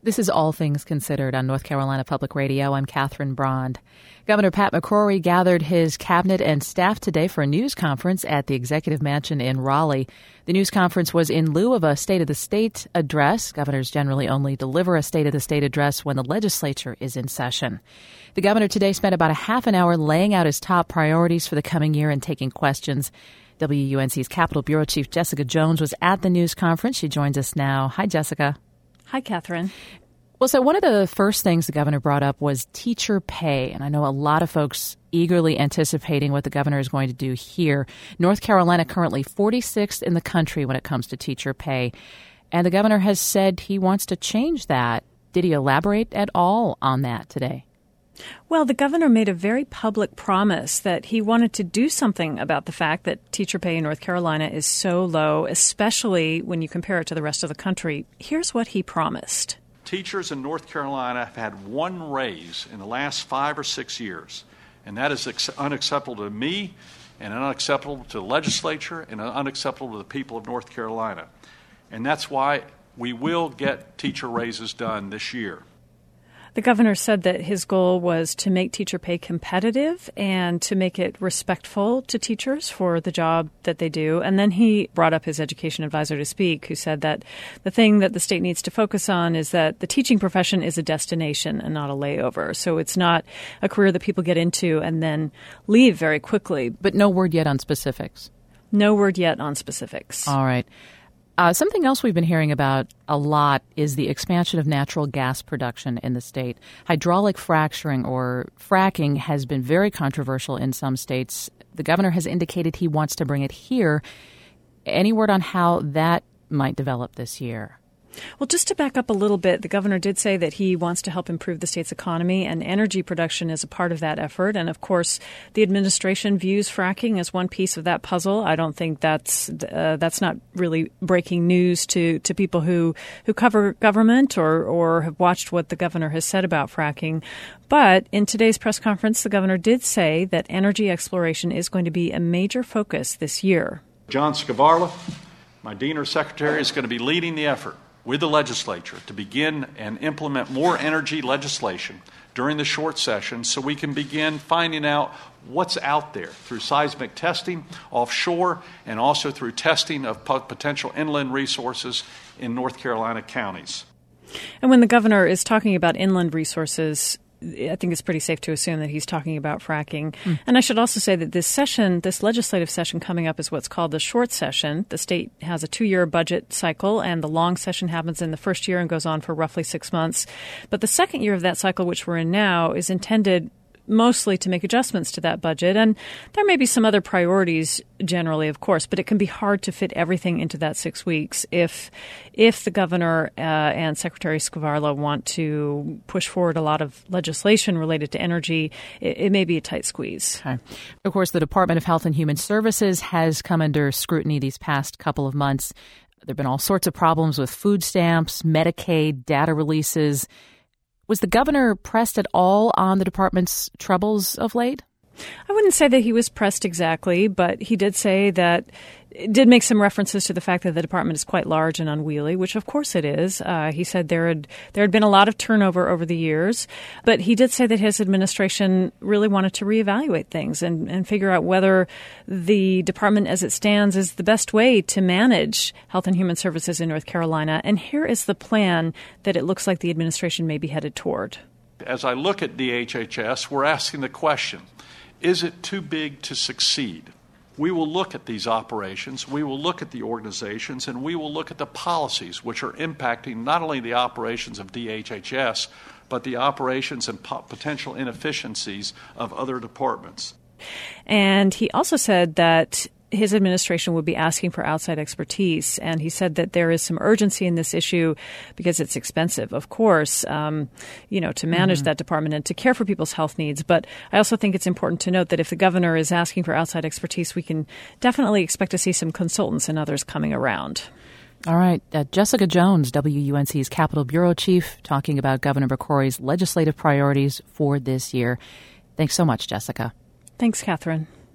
This is All Things Considered on North Carolina Public Radio. I'm Catherine Brond. Governor Pat McCrory gathered his cabinet and staff today for a news conference at the Executive Mansion in Raleigh. The news conference was in lieu of a State of the State address. Governors generally only deliver a State of the State address when the legislature is in session. The governor today spent about a half an hour laying out his top priorities for the coming year and taking questions. WUNC's Capitol Bureau Chief Jessica Jones was at the news conference. She joins us now. Hi, Jessica. Hi, Catherine. Well, so one of the first things the governor brought up was teacher pay. And I know a lot of folks eagerly anticipating what the governor is going to do here. North Carolina currently 46th in the country when it comes to teacher pay. And the governor has said he wants to change that. Did he elaborate at all on that today? Well, the governor made a very public promise that he wanted to do something about the fact that teacher pay in North Carolina is so low, especially when you compare it to the rest of the country. Here's what he promised. Teachers in North Carolina have had one raise in the last 5 or 6 years, and that is unacceptable to me and unacceptable to the legislature and unacceptable to the people of North Carolina. And that's why we will get teacher raises done this year. The governor said that his goal was to make teacher pay competitive and to make it respectful to teachers for the job that they do. And then he brought up his education advisor to speak, who said that the thing that the state needs to focus on is that the teaching profession is a destination and not a layover. So it's not a career that people get into and then leave very quickly. But no word yet on specifics. No word yet on specifics. All right. Something else we've been hearing about a lot is the expansion of natural gas production in the state. Hydraulic fracturing or fracking has been very controversial in some states. The governor has indicated he wants to bring it here. Any word on how that might develop this year? Well, just to back up a little bit, the governor did say that he wants to help improve the state's economy, and energy production is a part of that effort. And, of course, the administration views fracking as one piece of that puzzle. I don't think that's not really breaking news to people who cover government or have watched what the governor has said about fracking. But in today's press conference, the governor did say that energy exploration is going to be a major focus this year. John Skvarla, my Dean or Secretary, is going to be leading the effort with the legislature to begin and implement more energy legislation during the short session so we can begin finding out what's out there through seismic testing offshore and also through testing of potential inland resources in North Carolina counties. And when the governor is talking about inland resources, I think it's pretty safe to assume that he's talking about fracking. And I should also say that this legislative session coming up is what's called the short session. The state has a 2-year budget cycle, and the long session happens in the first year and goes on for roughly 6 months. But the second year of that cycle, which we're in now, is intended mostly to make adjustments to that budget. And there may be some other priorities generally, of course, but it can be hard to fit everything into that 6 weeks. If the governor and Secretary Skvarla want to push forward a lot of legislation related to energy, it may be a tight squeeze. Okay. Of course, the Department of Health and Human Services has come under scrutiny these past couple of months. There have been all sorts of problems with food stamps, Medicaid, data releases. Was the governor pressed at all on the department's troubles of late? I wouldn't say that he was pressed exactly, but he did say that did make some references to the fact that the department is quite large and unwieldy, which of course it is. He said there had been a lot of turnover over the years, but he did say that his administration really wanted to reevaluate things and figure out whether the department as it stands is the best way to manage health and human services in North Carolina. And here is the plan that it looks like the administration may be headed toward. As I look at DHHS, we're asking the question, is it too big to succeed? We will look at these operations, we will look at the organizations, and we will look at the policies which are impacting not only the operations of DHHS, but the operations and potential inefficiencies of other departments. And he also said that his administration would be asking for outside expertise. And he said that there is some urgency in this issue because it's expensive, of course, to manage that department and to care for people's health needs. But I also think it's important to note that if the governor is asking for outside expertise, we can definitely expect to see some consultants and others coming around. All right. Jessica Jones, WUNC's Capitol Bureau Chief, talking about Governor McCrory's legislative priorities for this year. Thanks so much, Jessica. Thanks, Catherine.